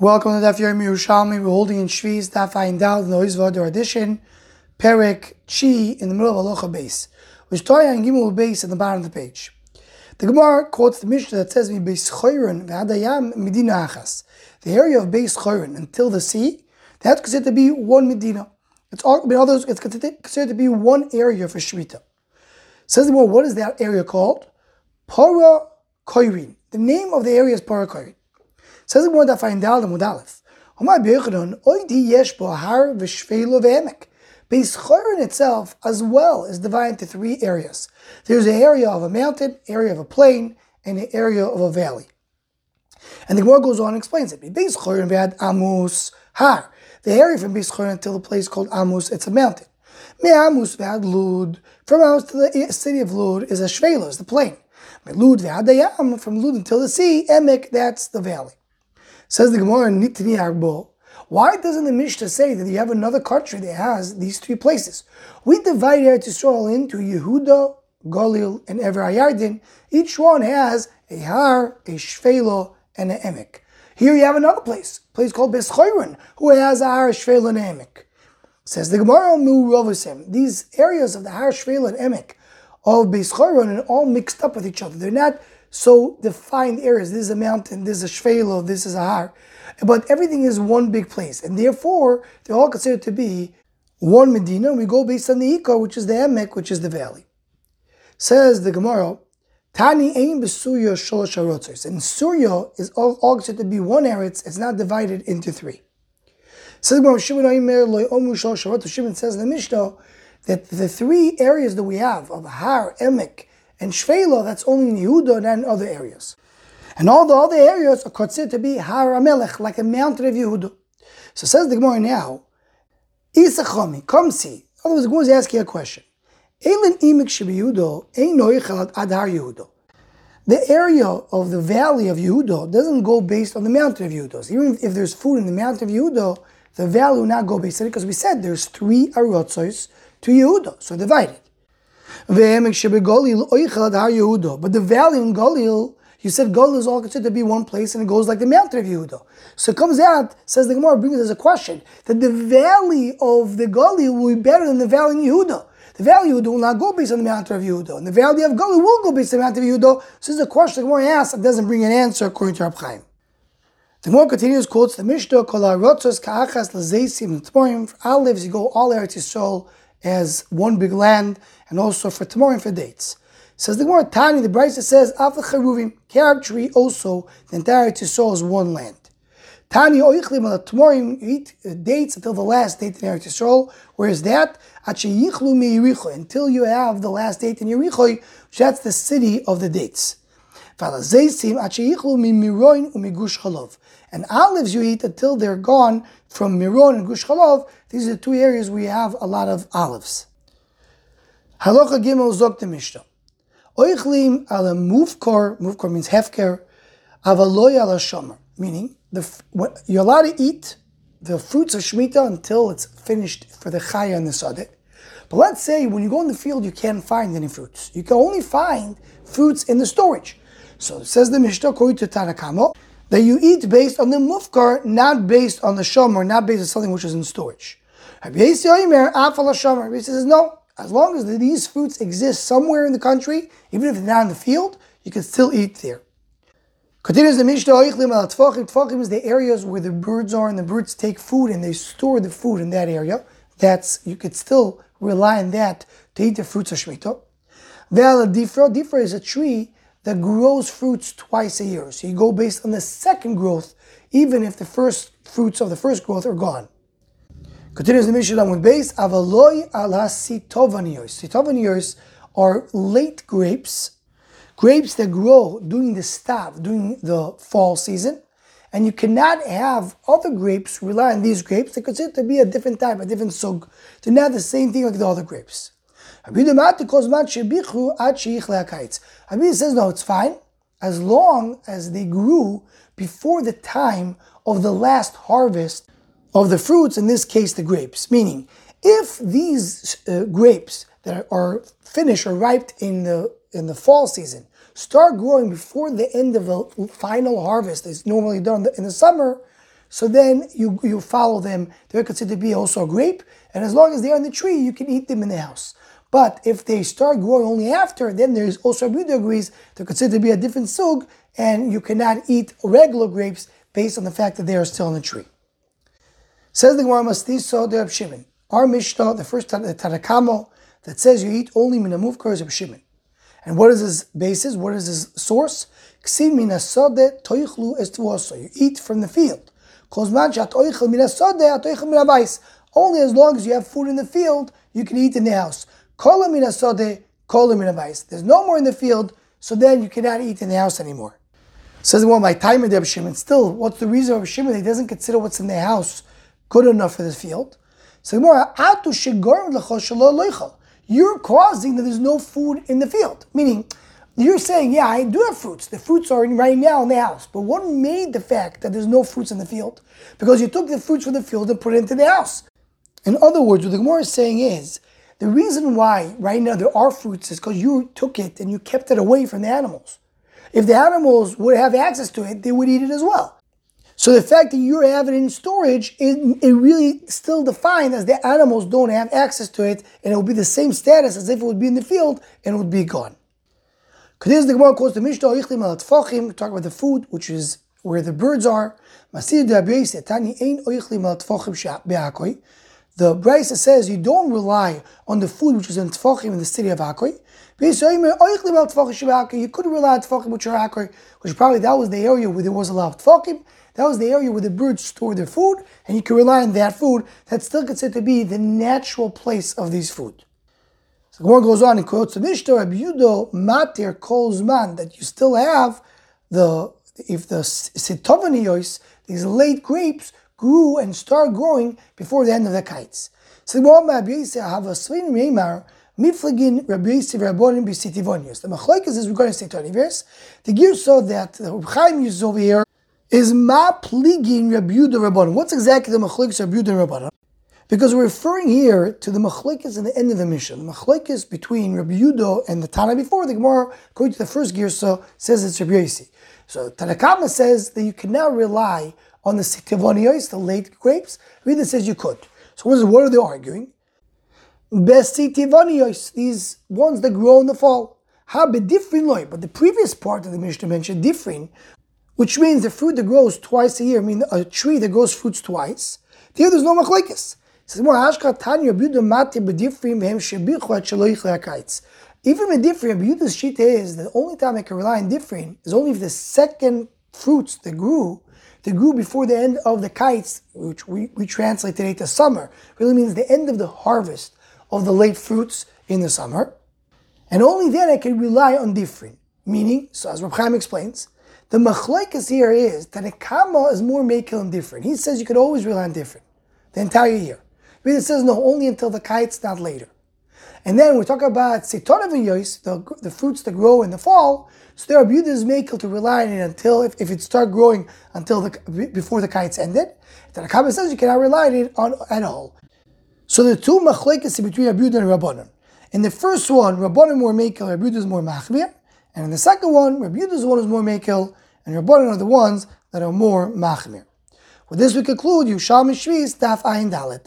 Welcome to Daf Yomi Yerushalmi. We're holding in Shvi's Daf Ayin Dal in the Oizvador edition, Perek Chi in the middle of Aloha base. We're starting on Gimel base at the bottom of the page. The Gemara quotes the Mishnah that says, "Beis Choron v'Hadayam Medina Achas." The area of Beis Choron until the sea, that's considered to be one Medina. It's considered to be one area for Shemitah. Says the Gemara, what is that area called? Para Koirin. The name of the area is Para Koirin. Says the Gemara that find out the Mudalef. Beis Choron itself as well is divided into three areas. There's an area of a mountain, area of a plain, and an area of a valley. And the Gemara goes on and explains it. Beis Choron v'ad Amus Har. The area from Beis Choron until the place called Amus, it's a mountain. Me Amus v'ad Lud. From Amus to the city of Lud is a shvela, is the plain. Me Lud v'ad Dayam. From Lud until the sea, Emek, that's the valley. Says the Gemara, Nitni Arbo. Why doesn't the Mishnah say that you have another country that has these three places? We divide Eretz Yisrael into Yehuda, Galil, and Ever Hayarden. Each one has a Har, a Shvelo, and an Emek. Here you have another place called Beis Choron, who has a Har, a Shvelo, and an Emek. Says the Gemara, these areas of the Har, Shvelo, and Emek of Beis Choron are all mixed up with each other. They're not so defined areas. This is a mountain, this is a shvelo, this is a har. But everything is one big place. And therefore, they're all considered to be one Medina. We go based on the Ikar, which is the Emek, which is the valley. Says the Gemara, Tani ein besurya sholosh harotzos. And Surya is all considered to be one eretz. It's not divided into three. Says the Gemara, Shimon says in the Mishnah that the three areas that we have of Har, Emek, and Shvelo, that's only in Yehuda and not in other areas. And all the other areas are considered to be Har HaMelech, like a mountain of Yehuda. So says the Gemara now, Isachami, come see. In other words, the Gemara is asking a question. Eilen Imek Shebeyehuda, Ein Noichel Ad Har Yehuda. The area of the valley of Yehuda doesn't go based on the mountain of Yehuda. So even if there's food in the mountain of Yehuda, the valley will not go based on it, because we said there's three Arotzos to Yehuda, so divided. But the valley in Galil, you said Galil is all considered to be one place and it goes like the mountain of Yehuda. So it comes out, says the Gemara, brings us a question, that the valley of the Galil will be better than the valley in Yehuda. The valley of Yehuda will not go based on the mountain of Yehuda, and the valley of Galil will go based on the mountain of Yehuda. So this is a question the Gemara asks, it doesn't bring an answer according to Rab Chaim. The Gemara continues, quotes the Mishnah, Kol ha'rotzos ka'achas l'zeisim l'tmorim. For olives, you go all Eretz Yisrael as one big land, and also for Tmorim for dates. Says the Gemara, Tani, the Brisa says, Af l'cheruvim, carob tree also, the entire Eretz Yisrael is one land. Tani oichlim al Tmorim, you eat dates until the last date in Eretz Yisrael. Where is that? Yichlu mi Yericho, until you have the last date in Yericho, which that's the city of the dates. And olives you eat until they're gone from Miron and Gush Chalov. These are the two areas where you have a lot of olives. Halacha Gimel Zok the Mishnah. Oichlim ala mufkor means hefker, avaloy ala shomer, meaning you're allowed to eat the fruits of Shemitah until it's finished for the chaya and the sadeh. But let's say when you go in the field, you can't find any fruits. You can only find fruits in the storage. So it says the Mishnah, according to Tanakamo, that you eat based on the mufkar, not based on the shomer, not based on something which is in storage. Rabbi says no. As long as these fruits exist somewhere in the country, even if it's not in the field, you can still eat there. Continues the Mishnah, Tfachim is the areas where the birds are, and the birds take food and they store the food in that area. You could still rely on that to eat the fruits of Shemitah. Difra is a tree that grows fruits twice a year. So you go based on the second growth, even if the first fruits of the first growth are gone. Continues the Mishnah with base, Avaloy ala sitovanios. Sitovanios are late grapes that grow during the stav, during the fall season. And you cannot have other grapes rely on these grapes. They're considered to be a different type, a different sug. They're not the same thing like the other grapes. Rabbi says, no, it's fine, as long as they grew before the time of the last harvest of the fruits, in this case the grapes. Meaning, if these grapes that are finished or ripe in the fall season start growing before the end of the final harvest is normally done in the summer, so then you follow them. They're considered to be also a grape, and as long as they're on the tree, you can eat them in the house. But if they start growing only after, then there's also Rabbi Yehuda agrees they're considered to be a different sug, and you cannot eat regular grapes based on the fact that they are still on the tree. Says the Gemara Mastiso de Reb Shimon. Our Mishnah, the first Tanakamo, that says you eat only minamuvkar is Reb Shimon. And what is his basis? What is his source? You eat from the field. Only as long as you have food in the field, you can eat in the house. There's no more in the field, so then you cannot eat in the house anymore. Says, well, my time in Reb Shimon, still, what's the reason of Reb Shimon? He doesn't consider what's in the house good enough for the field. So you're causing that there's no food in the field. Meaning, you're saying, yeah, I do have fruits. The fruits are right now in the house. But what made the fact that there's no fruits in the field? Because you took the fruits from the field and put it into the house. In other words, what the Gemara is saying is, the reason why right now there are fruits is because you took it and you kept it away from the animals. If the animals would have access to it, they would eat it as well. So the fact that you have it in storage, it really still defined as the animals don't have access to it, and it will be the same status as if it would be in the field and it would be gone. Because the Gemara quotes the Mishnah, we talk about the food, which is where the birds are. The Brisa says you don't rely on the food which is in Tfachim in the city of Akoi. You could rely on Tfachim which are Akoi, which probably that was the area where there was a lot of Tfachim. That was the area where the birds store their food, and you can rely on that food. That's still considered to be the natural place of these food. So the Gemara goes on and quotes the Mishnah, Rabbi Yehuda matir kol zman, that you still have if the sitovanios, these late grapes, grew and start growing before the end of the kites. So the Gemara have a svin reimar miflagin Rabbi Yosef Rabbonim b'sitivonios. The machlokes is regarding sitivonios. The gear so that the Reb Chaim uses over here is ma pligin Rabbi Yehuda Rabbonim. What's exactly the machlokes Rabbi Yehuda Rabbonim? Because we're referring here to the machlokes in the end of the Mishnah. The machlokes between Rabbi Yehuda and the Tana before, the Gemara, according to the first gear, so says it's Rabbi Yossi. So Tanakama says that you can now rely on the sitivonios, the late grapes. Rita says you could. So what are they arguing? Best sitivonios, these ones that grow in the fall. How different loy? But the previous part of the Mishnah mentioned different, which means the fruit that grows twice a year, I mean a tree that grows fruits twice. Here there's no machlokes. It says more Ashka Tanya Rabbi Mati b'difrim v'hem shebichu at shelo yichle hakayitz. Even with different, Rabbi Yehuda's shita is the only time I can rely on different is only if the second fruits that grew before the end of the kites, which we translate today to summer, really means the end of the harvest of the late fruits in the summer. And only then I can rely on different. Meaning, so as Reb Chaim explains, the machlokes here is that a kama is more mekel and different. He says you could always rely on different the entire year. But it says no, only until the kites, not later. And then we talk about sitonaviyos, the fruits that grow in the fall. So there are beauties mekel to rely on it until if it start growing until before the kites ended. Then the kama says you cannot rely on it at all. So the two machlokes between Rabbi Yehuda and Rabbanan. In the first one, Rabbanan more mekel, Rabbi Yehuda is more machmir. And in the second one, Rabbi Yehuda's one is more mekel, and Rabbanan are the ones that are more machmir. With this we conclude Yerushalmi Shvis Daf Ayin Dalet.